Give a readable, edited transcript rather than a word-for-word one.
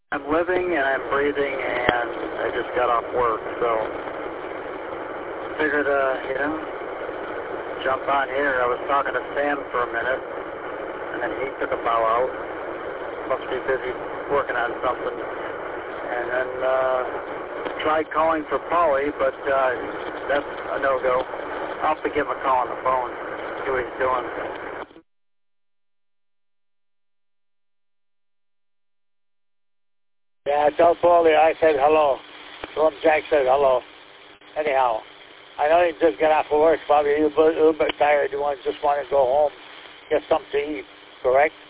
I'm living and I'm breathing, and I just got off work, so figured, jump on here. I was talking to Sam for a minute, and then he took a bow out. Must be busy working on something. And then tried calling for Paulie, but that's a no-go. I'll have to give him a call on the phone, see what he's doing. Yeah, tell Paulie I said hello. Tell him Jack said hello. Anyhow, I know you just got off of work, probably a little bit tired. You just want to go home, get something to eat, correct?